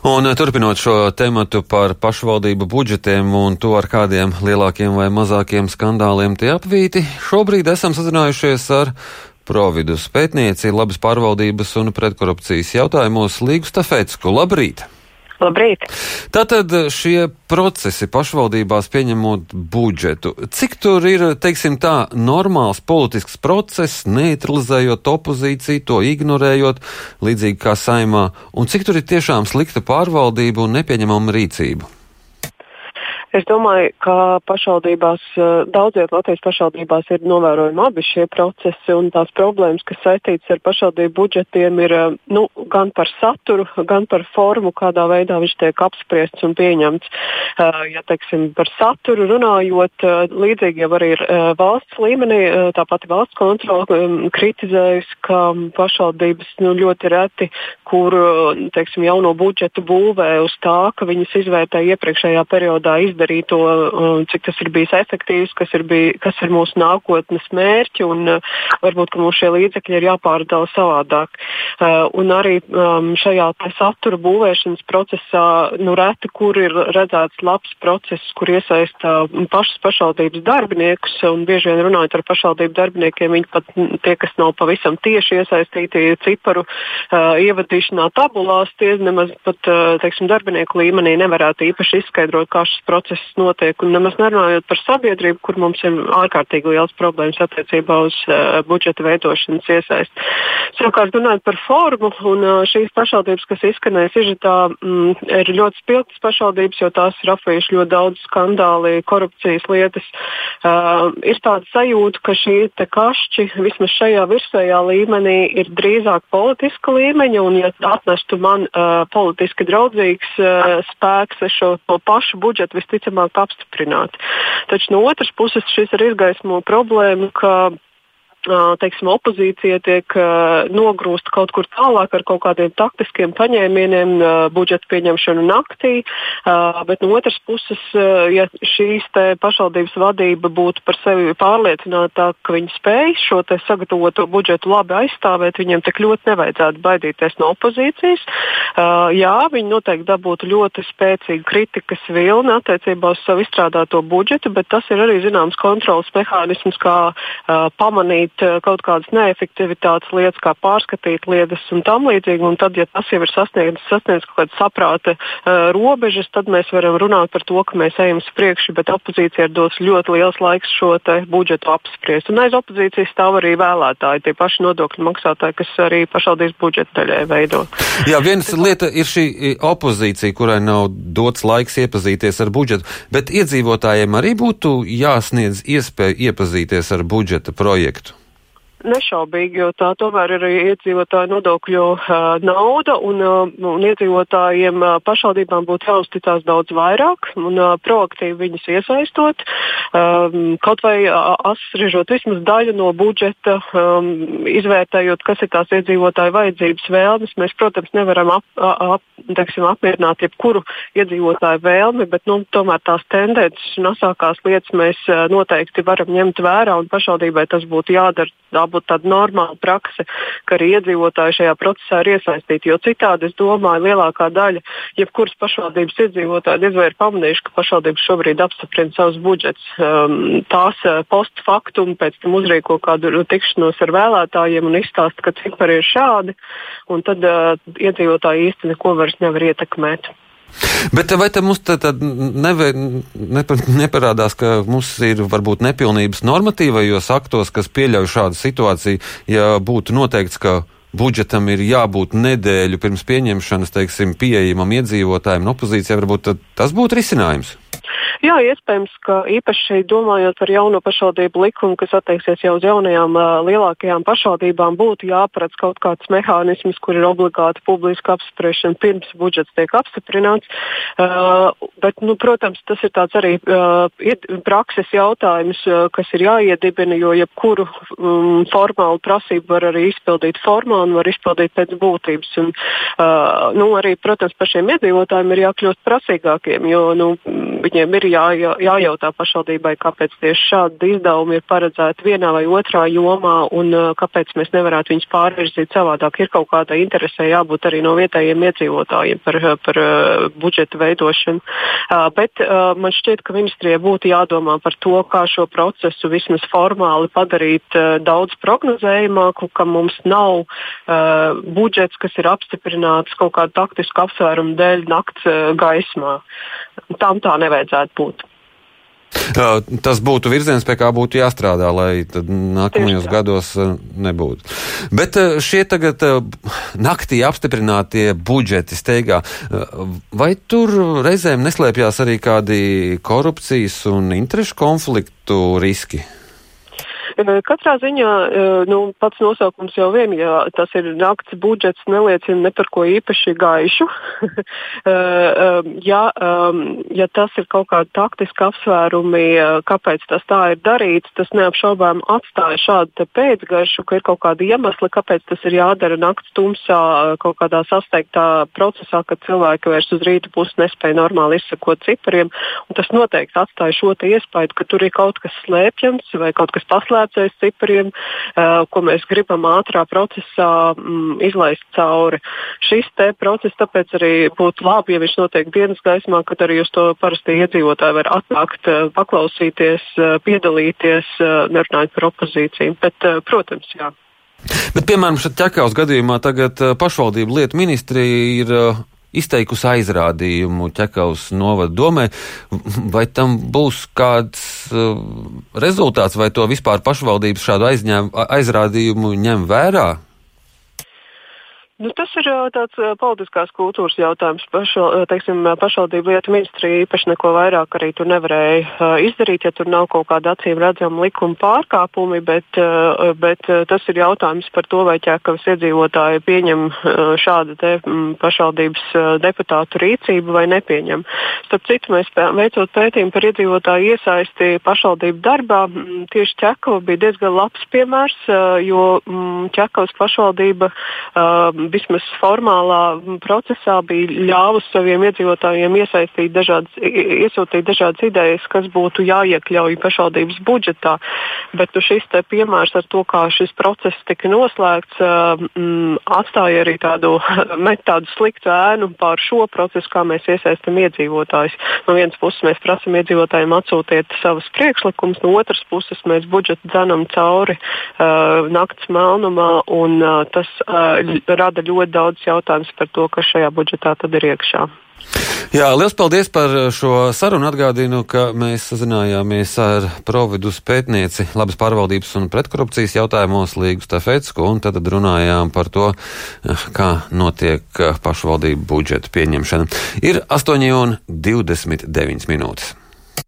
Un turpinot šo tematu par pašvaldību budžetiem un to, ar kādiem lielākiem vai mazākiem skandāliem tie apvīti, šobrīd esam sazinājušies ar Providus pētnieci labas pārvaldības un pretkorupcijas jautājumos Līgu Stafecku. Labrīt! Labrīt! Tātad šie procesi pašvaldībās pieņemot budžetu, cik tur ir, teiksim tā, normāls politisks process, neutralizējot opozīciju, to ignorējot, līdzīgi kā Saeimā, un cik tur ir tiešām slikta pārvaldība un nepieņemama rīcība? Es domāju, ka pašvaldībās, daudziet Latvijas pašvaldībās ir novērojami abi šie procesi, un tās problēmas, kas saistītas ar pašvaldību budžetiem, ir gan par saturu, gan par formu, kādā veidā viņš tiek apspriests un pieņemts. Ja, teiksim, par saturu runājot, līdzīgi jau arī ir valsts līmenī, tā pati valsts kontrole kritizējusi, ka pašvaldības ļoti reti, kur, teiksim, jauno budžetu būvē uz tā, ka viņas izvērtē iepriekšējā periodā izdarīto, cik tas ir bijis efektīvs, kas ir mūsu nākotnes mērķi, un varbūt, ka mums šie līdzekļi ir jāpārdala savādāk. Un arī šajā satura būvēšanas procesā, reti, kur ir redzēts labs process, kur iesaista pašas pašvaldības darbiniekus, un bieži vien runājot ar pašvaldību darbiniekiem, viņi pat tie, kas nav pavisam tieši iesaistīti ciparu ievadīšanā tabulās, tie nemaz pat, teiksim, darbinieku līmenī nevarētu īpaši izskaidrot, kā šis process notiek, un nemaz nerunājot par sabiedrību, kur mums ir ārkārtīgi liels problēmas attiecībā uz budžeta veidošanas iesaist. Savukārt, runājot par formu, un šīs pašvaldības, kas izskanēs, ir ļoti spilgtas pašvaldības, jo tās ir apvījuši ļoti daudz skandāli, korupcijas lietas. Ir tāda sajūta, ka šī te kašķi vismaz šajā virsējā līmenī ir drīzāk politiska līmeņa, un ja atnestu man politiski draudzīgs spēks, es šo pašu budžetu visticamāk apstiprināt. Taču no otras puses šis ir izgaismo problēmu, ka teiksim, opozīcija tiek nogrūsta kaut kur tālāk ar kaut kādiem taktiskiem paņēmieniem, budžeta pieņemšanu naktī, bet no otras puses, ja šīs te pašvaldības vadība būtu par sevi pārliecinātā, ka viņi spēj šo te sagatavoto budžetu labi aizstāvēt, viņiem tik ļoti nevajadzētu baidīties no opozīcijas. Jā, viņi noteikti dabūtu ļoti spēcīgu kritikas vilni attiecībā uz savu izstrādāto budžetu, bet tas ir arī zināms kontrolas mehānisms, kā pamanīt kaut kādas neefektivitātes lietas, kā pārskatīt lietas un tam līdzīgi, un tad, ja tas jau ir sasniegts kaut kāda saprāta robežas, tad mēs varam runāt par to, ka mēs ejam uz priekšu, bet opozīcija ir dos ļoti liels laiks šo te budžetu apspriest. Un aiz opozīcijas stāv arī vēlētāji, tie paši nodokļu maksātāji, kas arī pašvaldības budžeta daļai veido. Jā, viens lieta ir šī opozīcija, kurai nav dots laiks iepazīties ar budžetu, bet iedzīvotājiem arī būtu jāsniedz iespēja iepazīties ar budžeta projektu. Nešaubīgi, jo tā tomēr ir iedzīvotāju nodokļu nauda, un iedzīvotājiem pašvaldībām būtu jāuzticās daudz vairāk un proaktīvi viņus iesaistot, kaut vai asrežot vismaz daļu no budžeta, izvērtējot, kas ir tās iedzīvotāju vajadzības vēlmes. Mēs, protams, nevaram apmierināt jebkuru iedzīvotāju vēlmi, bet tomēr tās tendences un asākās lietas mēs noteikti varam ņemt vērā, un pašvaldībai tas būtu jādara. Tā būtu tāda normāla prakse, ka arī iedzīvotāji šajā procesā ir iesaistīti, jo citādi, es domāju, lielākā daļa, jebkuras pašvaldības iedzīvotāji diez vai ir pamanījuši, ka pašvaldības šobrīd apstiprina savus budžets. Tās post faktum pēc tam uzrīko kādu tikšanos ar vēlētājiem un izstāsta, ka cipari ir šādi, un tad iedzīvotāji īsti neko vairs nevar ietekmēt. Bet vai te mums neparādās, ka mums ir varbūt nepilnības normatīvajos aktos, kas pieļauj šādu situāciju, ja būtu noteikts, ka budžetam ir jābūt nedēļu pirms pieņemšanas, teiksim, pieejamam iedzīvotājiem un opozīcijai, varbūt tas būtu risinājums? Jā, iespējams, ka īpaši domājot par jauno pašvaldību likumu, kas attieksies jau uz jaunajām lielākajām pašvaldībām, būtu jāparedz kaut kāds mehānisms, kur ir obligāti publiska apspriešana pirms budžets tiek apstiprināts. Bet, protams, tas ir tāds arī prakses jautājums, kas ir jāiedibina, jo jebkuru formālu prasību var arī izpildīt formāli un var izpildīt pēc būtības. Un, arī, protams, pašiem iedzīvotājiem ir jākļūst prasīgākiem, jo viņiem ir jājautā pašvaldībai, kāpēc tieši šādi izdevumi ir paredzēti vienā vai otrā jomā un kāpēc mēs nevarētu viņus pārvirzīt savādāk. Ir kaut kāda interese jābūt arī no vietējiem iedzīvotājiem par budžeta veidošanu. Bet man šķiet, ka ministrijai būtu jādomā par to, kā šo procesu vismaz formāli padarīt daudz prognozējumāku, ka mums nav budžets, kas ir apstiprināts kaut kādu taktisku apsvērumu dēļ nakts gaismā. Tam tā nevajadzētu būt. Tas būtu virziens, pie kā būtu jāstrādā, lai tad nākamajos gados nebūtu. Bet šie tagad naktī apstiprinātie budžeti steigā, vai tur reizēm neslēpjās arī kādi korupcijas un interešu konfliktu riski? Katrā ziņā pats nosaukums jau vien, ja tas ir nakts budžets, neliecina ne par ko īpaši gaišu. Ja tas ir kaut kādi taktiski apsvērumi, kāpēc tas tā ir darīts, tas neapšaubām atstāja šādu pēcgaršu, ka ir kaut kādi iemesli, kāpēc tas ir jādara nakts tumsā, kaut kādā sasteigtā procesā, kad cilvēki vairs uz rīta pusi nespēja normāli izsekot cipariem. Un tas noteikti atstāja šo te iespēju, ka tur ir kaut kas slēpjams vai kaut kas paslēpts aiz cipariem, ko mēs gribam ātrā procesā izlaist cauri. Šis te process tāpēc arī būtu labi, ja viņš notiek dienas gaismā, kad arī uz to parasti iedzīvotāji var atnākt, paklausīties, piedalīties, nerunājot par opozīciju. Bet, protams, jā. Bet, piemēram, šeit Ķekavas gadījumā tagad pašvaldību lietu ministrija ir izteikusi aizrādījumu Ķekavas novada domē. Vai tam būs kāds rezultāts, vai to vispār pašvaldības šādu aizrādījumu ņem vērā? Tas ir tāds politiskās kultūras jautājums. Pašvaldību lietu ministrija īpaši neko vairāk arī tur nevarēja izdarīt, ja tur nav kaut kāda acīm redzama likuma pārkāpumi, bet tas ir jautājums par to, vai Ķekavas iedzīvotāji pieņem šādu te pašvaldības deputātu rīcību vai nepieņem. Starp citu, mēs veicot pētījumu par iedzīvotāju iesaisti pašvaldību darbā, tieši Ķekava bija diezgan labs piemērs, jo Ķekavas pašvaldība vismaz formālā procesā bija ļāvusi saviem iedzīvotājiem iesūtīt dažādas idejas, kas būtu jāiekļauj pašvaldības budžetā. Bet šis te piemērs ar to, kā šis process tika noslēgts, atstāja arī tādu sliktu ēnu pār šo procesu, kā mēs iesaistam iedzīvotājus. No vienas puses mēs prasam iedzīvotājiem atsūtiet savus priekšlikumus, no otras puses mēs budžetu dzenam cauri nakts melnumā, un tas rada ļoti daudz jautājums par to, kas šajā budžetā tad ir iekšā. Jā, liels paldies par šo sarunu. Atgādinu, ka mēs sazinājāmies ar Providus pētnieci labas pārvaldības un pretkorupcijas jautājumos Līgu Stafecku, un tad runājām par to, kā notiek pašvaldību budžeta pieņemšana. Ir 8:29 minūtes.